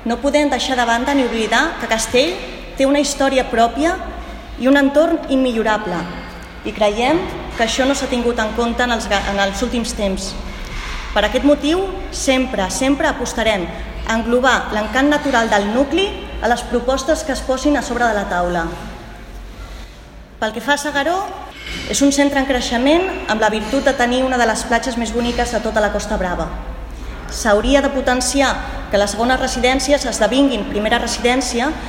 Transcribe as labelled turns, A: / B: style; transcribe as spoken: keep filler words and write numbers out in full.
A: no podem deixar de banda ni oblidar que Castell té una història pròpia i un entorn immillorable. I creiem que això no s'ha tingut en compte en els, en els últims temps. Per aquest motiu, sempre, sempre apostarem a englobar l'encant natural del nucli a les propostes que es posin a sobre de la taula. Pel que fa a S'Agaró, és un centre en creixement amb la virtut de tenir una de les platges més boniques de tota la Costa Brava. S'hauria de potenciar que les segones residències esdevinguin primera residència